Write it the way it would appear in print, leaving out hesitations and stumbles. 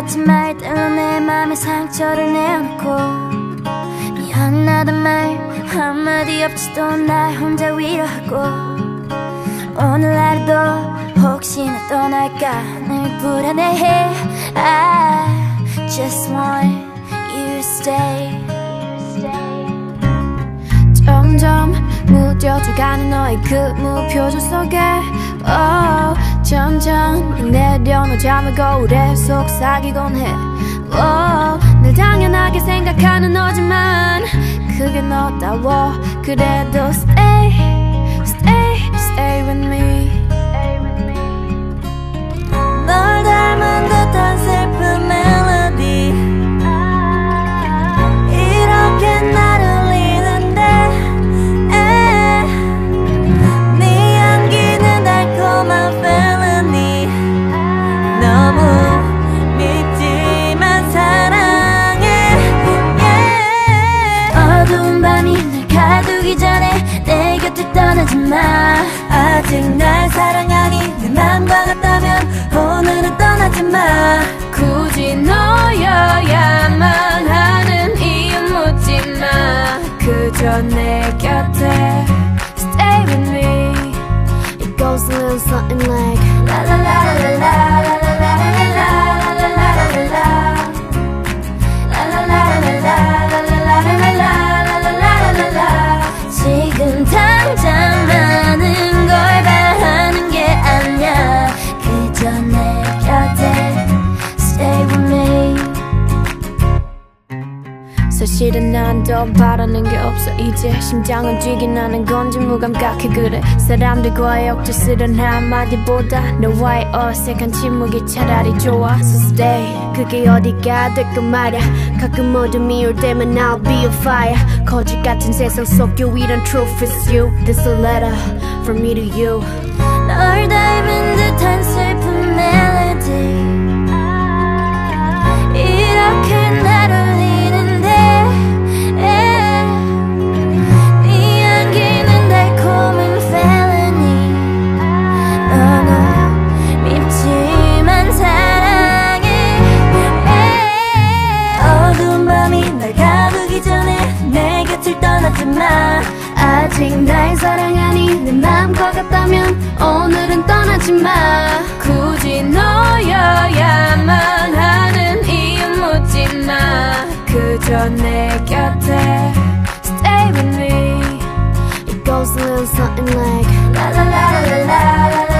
같은 말들로 내 맘에 상처를 내어놓고 미안하단 말 한마디 없이도 날 혼자 위로하고 오늘 하루도 혹시나 떠날까 늘 불안해해. I just want you to stay. 점점 무뎌져가는 너의 그 무표정 속에 점점 내려놓자면 거울에 속삭이곤 해. 늘 당연하게 생각하는 너지만 그게 너다워. 그래도 stay, stay, stay with me. 널 닮은 듯한 슬픈 멜로디 이렇게 나를 울리는데 네 향기는 달콤한 felony. 너무 밉지만 사랑해, yeah. 어두운 밤이 날 가두기 전에 내 곁을 떠나지 마. 아직 날 사랑하니 내 맘과 같다면 오늘은 떠나지 마. 굳이 너여야만 하는 이유 묻지 마. 그저 내 곁에 stay with me. It goes a little something like la la la la la la la la la la la la la la. 지금 당장 많은 걸 바라는 게 아니야. 그저 내 곁에 stay with me. 사실은 난 더 바라는 게 없어. 이제 심장은 뛰긴 하는 건지 무감각해. 그래 사람들과의 억지스런 한마디보다 너와의 어색한 침묵이 차라리 좋아. So stay. 그게 어디가 될까 말야. 가끔 어둠이 올 때면 I'll be a fire. 거짓 같은 세상 속 유일한 truth is you. This a letter from me to you. 널 닮은 듯한 슬픈 멜로디 이렇게 날 울리는데 네 향기는 달콤한 felony. 너무 밉지만 사랑해. 어두운 밤이 날 가두기 전에 내 곁을 떠나지 마. 아직 날 사랑하니 내 맘과 같다면 오늘은 떠나지 마. 굳이 너여야만 하는 이유 묻지 마. 그저 내 곁에 stay with me. It goes a little something like la la la la la la la.